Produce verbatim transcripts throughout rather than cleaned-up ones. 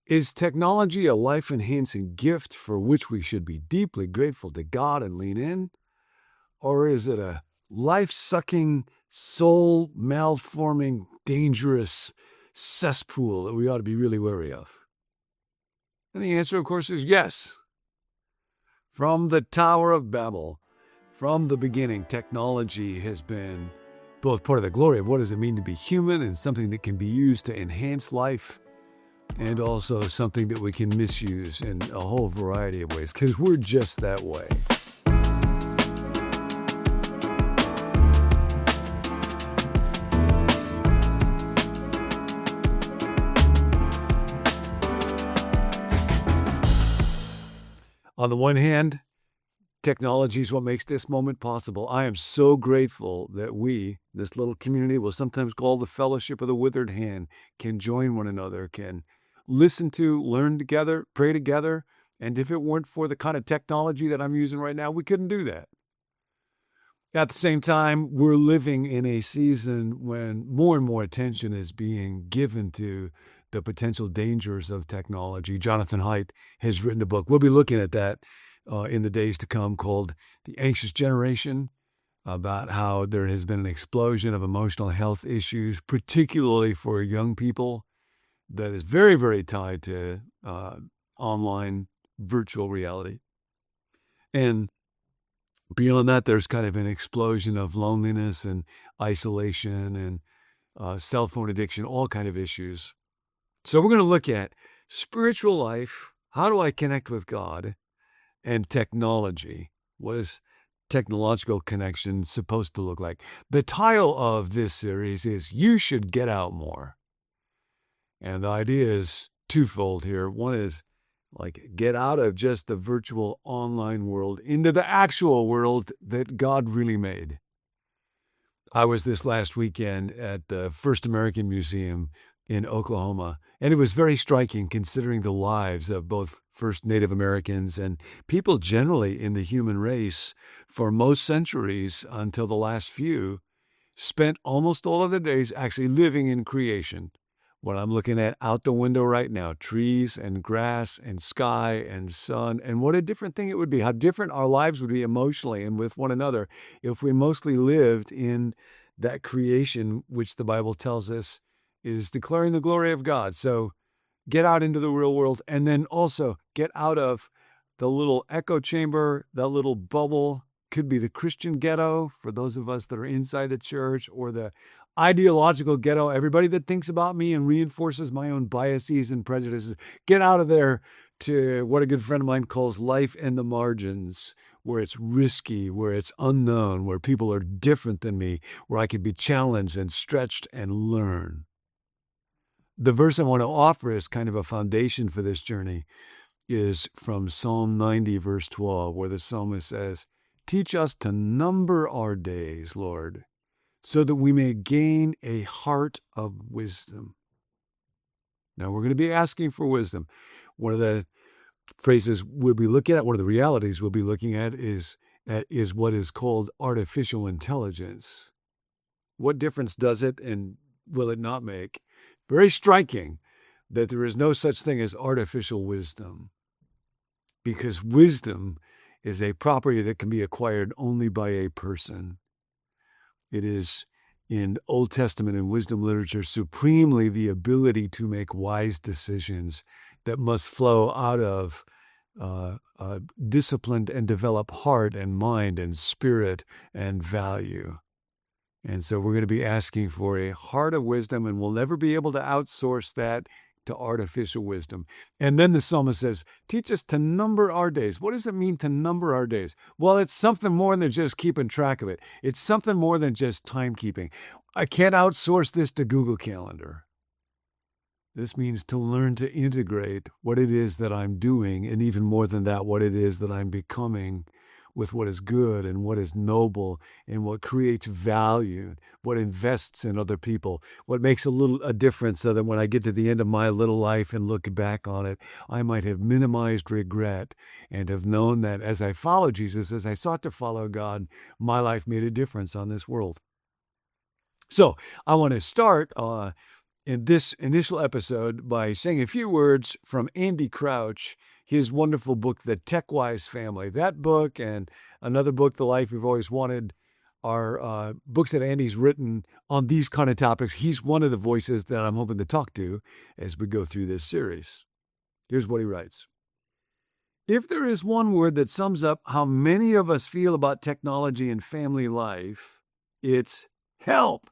Is technology a life-enhancing gift for which we should be deeply grateful to God and lean in? Or is it a life-sucking, soul-malforming, dangerous cesspool that we ought to be really wary of? And the answer, of course, is yes. From the Tower of Babel, from the beginning, technology has been both part of the glory of what does it mean to be human and something that can be used to enhance life, and also something that we can misuse in a whole variety of ways, because we're just that way. On the one hand, technology is what makes this moment possible. I am so grateful that we, this little community we'll sometimes call the Fellowship of the Withered Hand, can join one another, can listen to, learn together, pray together. And if it weren't for the kind of technology that I'm using right now, we couldn't do that. At the same time, we're living in a season when more and more attention is being given to the potential dangers of technology. Jonathan Haidt has written a book. We'll be looking at that uh, in the days to come, called The Anxious Generation, about how there has been an explosion of emotional health issues, particularly for young people, that is very, very tied to uh, online virtual reality. And beyond that, there's kind of an explosion of loneliness and isolation and uh, cell phone addiction, all kind of issues. So we're going to look at spiritual life, how do I connect with God, and technology. What is technological connection supposed to look like? The title of this series is You Should Get Out More. And the idea is twofold here. One is like get out of just the virtual online world into the actual world that God really made. I was this last weekend at the First American Museum in Oklahoma, and it was very striking considering the lives of both first Native Americans and people generally in the human race for most centuries until the last few spent almost all of their days actually living in creation. What I'm looking at out the window right now, trees and grass and sky and sun, and what a different thing it would be, how different our lives would be emotionally and with one another if we mostly lived in that creation, which the Bible tells us is declaring the glory of God. So get out into the real world, and then also get out of the little echo chamber, that little bubble. Could be the Christian ghetto for those of us that are inside the church, or the ideological ghetto, everybody that thinks about me and reinforces my own biases and prejudices. Get out of there to what a good friend of mine calls life in the margins, where it's risky, where it's unknown, where people are different than me, where I can be challenged and stretched and learn. The verse I want to offer as kind of a foundation for this journey is from Psalm ninety, verse twelve, where the psalmist says, "Teach us to number our days, Lord, so that we may gain a heart of wisdom." Now, we're going to be asking for wisdom. One of the phrases we'll be looking at, one of the realities we'll be looking at is, is what is called artificial intelligence. What difference does it and will it not make? Very striking that there is no such thing as artificial wisdom, because wisdom is a property that can be acquired only by a person. It is, in Old Testament and wisdom literature, supremely the ability to make wise decisions that must flow out of uh, a disciplined and developed heart and mind and spirit and value. And so we're going to be asking for a heart of wisdom, and we'll never be able to outsource that to artificial wisdom. And then the psalmist says, teach us to number our days. What does it mean to number our days? Well, it's something more than just keeping track of it. It's something more than just timekeeping. I can't outsource this to Google Calendar. This means to learn to integrate what it is that I'm doing, and even more than that, what it is that I'm becoming, with what is good and what is noble and what creates value, what invests in other people, what makes a little a difference, so that when I get to the end of my little life and look back on it, I might have minimized regret and have known that as I follow Jesus, as I sought to follow God, my life made a difference on this world. So I want to start uh, in this initial episode by saying a few words from Andy Crouch, his wonderful book, The TechWise Family. That book and another book, The Life We've Always Wanted, are uh, books that Andy's written on these kind of topics. He's one of the voices that I'm hoping to talk to as we go through this series. Here's what he writes. If there is one word that sums up how many of us feel about technology and family life, it's help.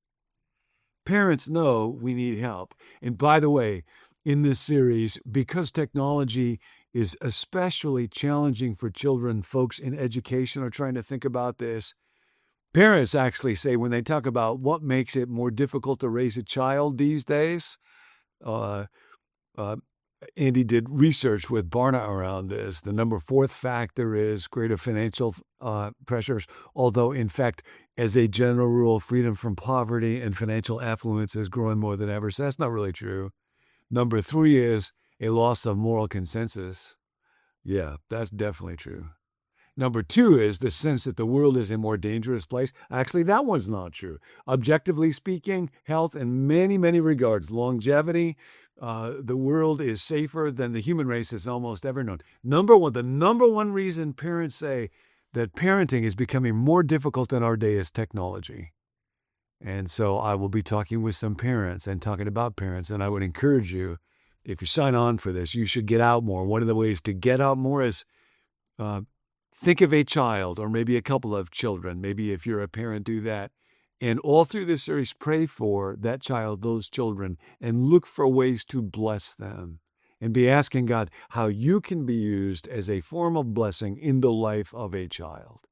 Parents know we need help. And by the way, in this series, because technology is especially challenging for children, folks in education are trying to think about this. Parents actually say when they talk about what makes it more difficult to raise a child these days, uh, uh, Andy did research with Barna around this. The number fourth factor is greater financial uh, pressures, although in fact, as a general rule, freedom from poverty and financial affluence is growing more than ever. So that's not really true. Number three is a loss of moral consensus. Yeah, that's definitely true. Number two is the sense that the world is a more dangerous place. Actually, that one's not true. Objectively speaking, health in many, many regards, longevity, uh, the world is safer than the human race has almost ever known. Number one, the number one reason parents say that parenting is becoming more difficult in our day is technology. And so I will be talking with some parents and talking about parents, and I would encourage you, if you sign on for this, you should get out more. One of the ways to get out more is uh, think of a child or maybe a couple of children. Maybe if you're a parent, do that. And all through this series, pray for that child, those children, and look for ways to bless them. And be asking God how you can be used as a form of blessing in the life of a child.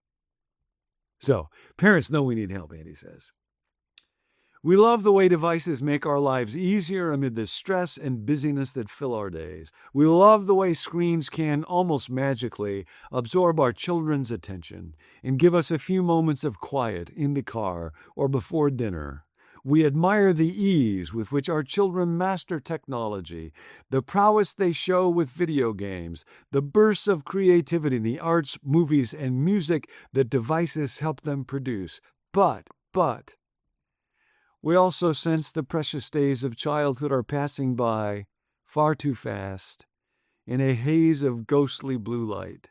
So, parents know we need help, Andy says. We love the way devices make our lives easier amid the stress and busyness that fill our days. We love the way screens can almost magically absorb our children's attention and give us a few moments of quiet in the car or before dinner. We admire the ease with which our children master technology, the prowess they show with video games, the bursts of creativity in the arts, movies, and music that devices help them produce. But, but, we also sense the precious days of childhood are passing by far too fast in a haze of ghostly blue light.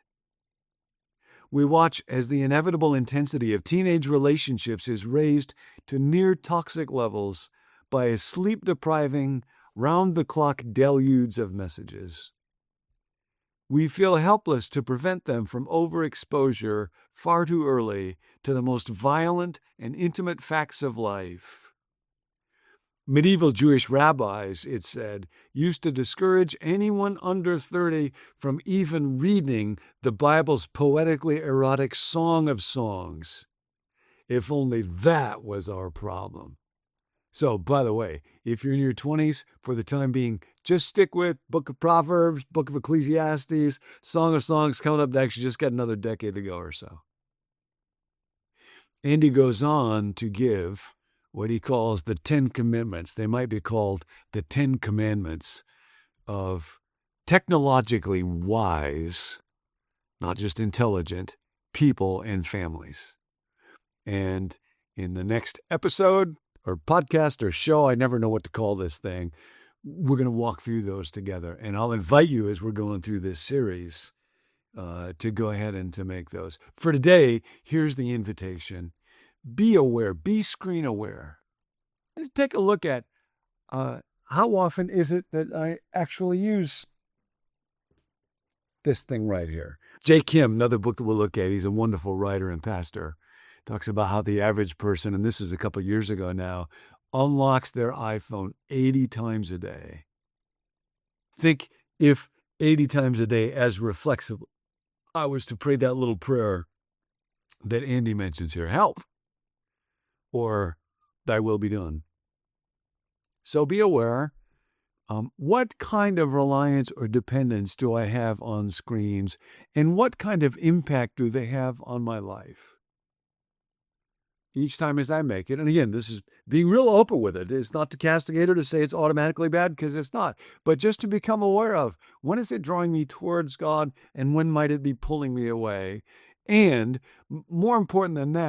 We watch as the inevitable intensity of teenage relationships is raised to near toxic levels by a sleep-depriving, round-the-clock deluge of messages. We feel helpless to prevent them from overexposure far too early to the most violent and intimate facts of life. Medieval Jewish rabbis, it said, used to discourage anyone under thirty from even reading the Bible's poetically erotic Song of Songs. If only that was our problem. So, by the way, if you're in your twenties, for the time being, just stick with Book of Proverbs, Book of Ecclesiastes, Song of Songs coming up next. You just got another decade to go or so. Andy goes on to give what he calls the Ten Commitments. They might be called the Ten Commandments of technologically wise, not just intelligent, people and families. And in the next episode or podcast or show, I never know what to call this thing, we're going to walk through those together. And I'll invite you as we're going through this series uh, to go ahead and to make those. For today, here's the invitation. Be aware, be screen aware. Let's take a look at uh, how often is it that I actually use this thing right here. Jay Kim, another book that we'll look at, he's a wonderful writer and pastor, talks about how the average person, and this is a couple of years ago now, unlocks their iPhone eighty times a day. Think if eighty times a day, as reflexive, I was to pray that little prayer that Andy mentions here, help, or thy will be done. So be aware, um, what kind of reliance or dependence do I have on screens, and what kind of impact do they have on my life? Each time as I make it, and again, this is being real open with it. It's not to castigate or to say it's automatically bad, because it's not, but just to become aware of when is it drawing me towards God and when might it be pulling me away? And more important than that,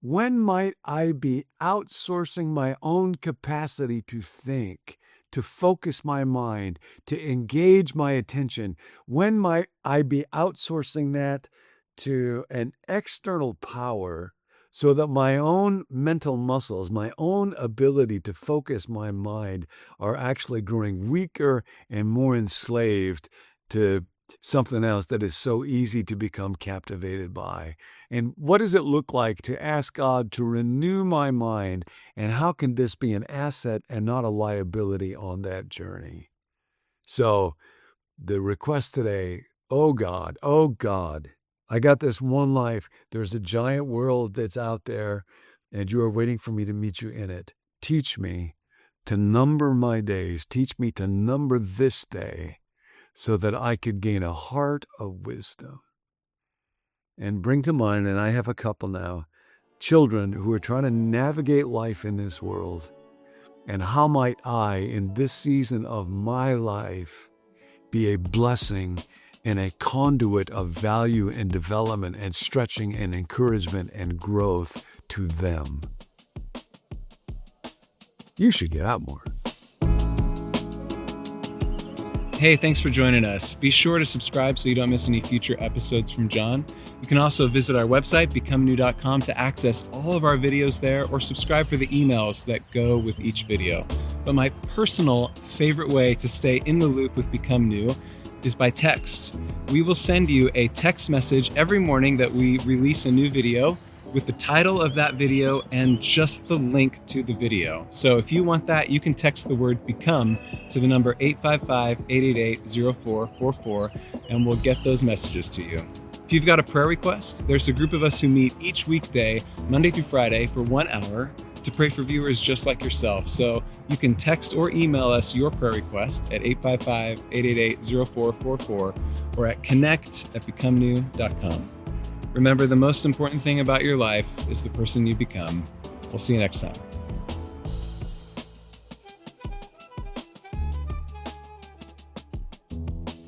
When might I be outsourcing my own capacity to think, to focus my mind, to engage my attention? When might I be outsourcing that to an external power so that my own mental muscles, my own ability to focus my mind are actually growing weaker and more enslaved to something else that is so easy to become captivated by? And what does it look like to ask God to renew my mind? And how can this be an asset and not a liability on that journey? So the request today, oh God, oh God, I got this one life. There's a giant world that's out there, and you are waiting for me to meet you in it. Teach me to number my days. Teach me to number this day, so that I could gain a heart of wisdom. And bring to mind, and I have a couple now, children who are trying to navigate life in this world. And how might I, in this season of my life, be a blessing and a conduit of value and development and stretching and encouragement and growth to them? You should get out more. Hey, thanks for joining us. Be sure to subscribe so you don't miss any future episodes from John. You can also visit our website, become new dot com, to access all of our videos there, or subscribe for the emails that go with each video. But my personal favorite way to stay in the loop with Become New is by text. We will send you a text message every morning that we release a new video with the title of that video and just the link to the video. So if you want that, you can text the word BECOME to the number eight five five, eight eight eight, zero four four four, and we'll get those messages to you. If you've got a prayer request, there's a group of us who meet each weekday, Monday through Friday, for one hour to pray for viewers just like yourself. So you can text or email us your prayer request at eight five five, eight eight eight, zero four four four or at connect at become new dot com. Remember, the most important thing about your life is the person you become. We'll see you next time.